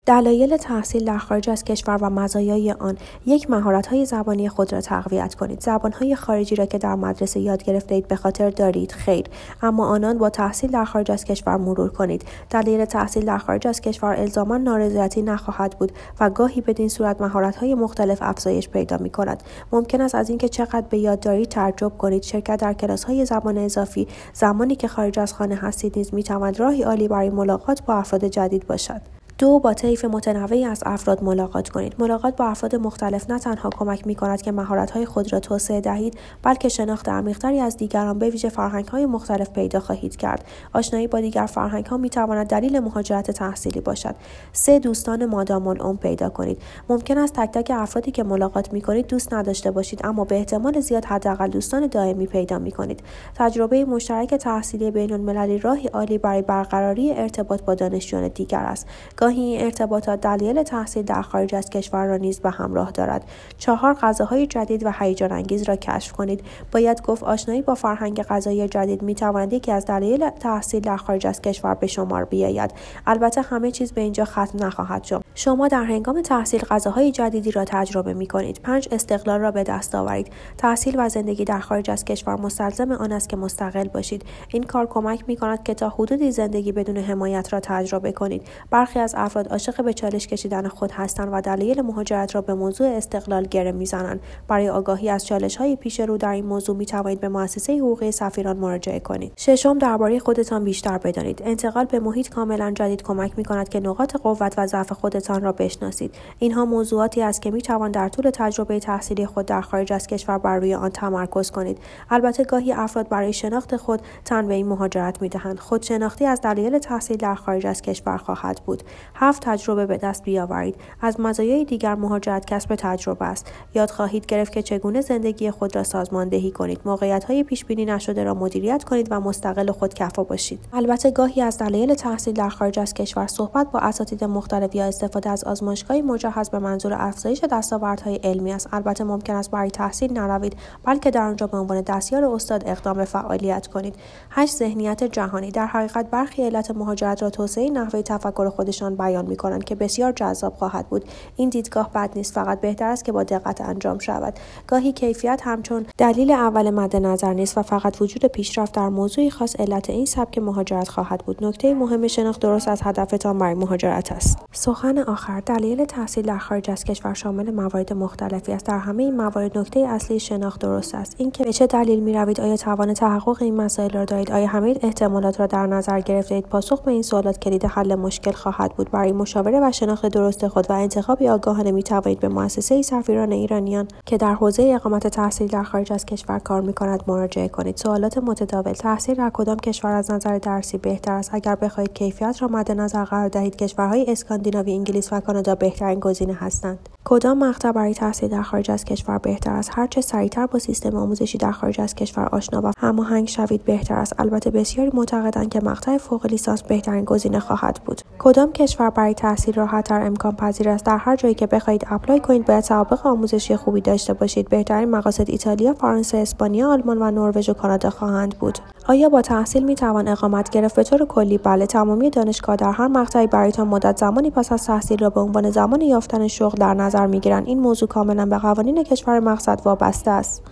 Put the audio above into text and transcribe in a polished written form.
دلایل تحصیل در خارج از کشور و مزایای آن: یک، مهارت‌های زبانی خود را تقویت کنید. زبان‌های خارجی را که در مدرسه یاد گرفته‌اید به خاطر دارید؟ خیر، اما آنان با تحصیل در خارج از کشور مرور کنید. دلیل تحصیل در خارج از کشور الزاماً نارضایتی نخواهد بود و گاهی بدین صورت مهارت‌های مختلف افزایش پیدا می‌کند. ممکن است از اینکه چقدر به یاد دارید تعجب کنید. شرکت در کلاس‌های زبان اضافی زمانی که خارج از خانه هستید نیز می‌تواند راهی عالی برای ملاقات با افراد جدید باشد. 2، با طیف متنوعی از افراد ملاقات کنید. ملاقات با افراد مختلف نه تنها کمک می‌کند که مهارت‌های خود را توسعه دهید، بلکه شناخت عمیق‌تری از دیگران به ویژه فرهنگ‌های مختلف پیدا خواهید کرد. آشنایی با دیگر فرهنگ‌ها می‌تواند دلیل مهاجرت تحصیلی باشد. 3، دوستان مادام العمر پیدا کنید. ممکن است تک تک افرادی که ملاقات می‌کنید دوست نداشته باشید، اما به احتمال زیاد حداقل دوستان دائمی پیدا می‌کنید. تجربه مشترک تحصیلی بین‌المللی راهی عالی برای برقراری ارتباط با دانشجویان دیگر است. گاهی این ارتباطات دلایل تحصیل در خارج از کشور را نیز به همراه دارد. 4، غذاهای جدید و هیجان انگیز را کشف کنید. باید گفت آشنایی با فرهنگ غذایی جدید می‌تواند یکی از دلایل تحصیل در خارج از کشور به شمار بیاید. البته همه چیز به اینجا ختم نخواهد شد. شما در هنگام تحصیل غذاهای جدیدی را تجربه می‌کنید. 5، استقلال را به دست آورید. تحصیل و زندگی در خارج از کشور مستلزم آن است که مستقل باشید. این کار کمک می‌کند که تا حدودی زندگی بدون حمایت را تجربه کنید. برخی از افراد عاشق به چالش کشیدن خود هستند و دلایل مهاجرت را به موضوع استقلال گره می‌زنند. برای آگاهی از چالش‌های پیش رو در این موضوع می‌توانید به مؤسسه حقوقی سفیران مراجعه کنید. 6، درباره خودتان بیشتر بدانید. انتقال به محیط کاملا جدید کمک می‌کند که نقاط قوت و ضعف خودتان را بشناسید. اینها موضوعاتی است که می‌توان در طول تجربه تحصیلی خود در خارج از کشور بر روی آن تمرکز کنید. البته گاهی افراد برای شناخت خود تن به این مهاجرت می‌دهند. خودشناختی از دلایل تحصیل در خارج از کشور خواهد بود. 7، تجربه به دست بیاورید. از مزایای دیگر مهاجرت کسب تجربه است. یاد خواهید گرفت که چگونه زندگی خود را سازماندهی کنید، موقعیت‌های پیش‌بینی نشده را مدیریت کنید و مستقل خودکفا باشید. البته گاهی از دلایل تحصیل در خارج از کشور صحبت با اساتید مختلف یا استفاده از آزمایشگاهی مجهز به منظور افزایش دستاوردهای علمی است. البته ممکن است برای تحصیل نروید، بلکه در آنجا به عنوان دستیار استاد اقدام به فعالیت کنید. 8، ذهنیت جهانی. در حقیقت برخی علت مهاجرت را توسعه نحوه تفکر خودشان بیان می‌کنند که بسیار جذاب خواهد بود. این دیدگاه بد نیست، فقط بهتر است که با دقت انجام شود. گاهی کیفیت همچون دلیل اول مد نظر نیست و فقط وجود پیشرفت در موضوعی خاص علت این سبک مهاجرت خواهد بود. نکته مهم شناخت درست از هدفتان برای مهاجرت است. سخن آخر: دلیل تحصیل در خارج از کشور شامل موارد مختلفی است. در همه این موارد نکته اصلی شناخت درست است. اینکه به چه دلیل می‌روید، آیا توان تحقق این مسائل را دارید، آیا همه احتمالات را در نظر گرفته‌اید. پاسخ به این سوالات کلید حل مشکل خواهد بود. برای مشاوره و شناخت درست خود و انتخاب آگاهانه می‌توانید به مؤسسه سفیران ایرانیان که در حوزه اقامت تحصیل در خارج از کشور کار می‌کند مراجعه کنید. سوالات متداول: تحصیل در کدام کشور از نظر درسی بهتر است؟ اگر بخواهید کیفیت را مد نظر قرار دهید، کشورهای اسکاندیناوی، انگلیس و کانادا بهترین گزینه هستند. کدام مقطع برای تحصیل در خارج از کشور بهتر است؟ هر چه سریعتر با سیستم آموزشی در خارج از کشور آشنا و هماهنگ شوید بهتر است. البته بسیاری معتقدند که مقطع فوق لیسانس بهترین گزینه خواهد بود. کدام کشور برای تحصیل راحت‌تر امکان پذیر است؟ در هر جایی که بخواهید اپلای کنید باید سوابق آموزشی خوبی داشته باشید. بهترین مقاصد ایتالیا، فرانسه، اسپانیا، آلمان و نروژ و کانادا خواهند بود. آیا با تحصیل میتوان اقامت گرفت؟ به طور کلی بله. تمامی دانشگاه در هر مقطعی برایتان مدت زمانی پس از تحصیل را به عنوان زمان یافتن شغل در نظر میگیرند. این موضوع کاملا به قوانین کشور مقصد وابسته است.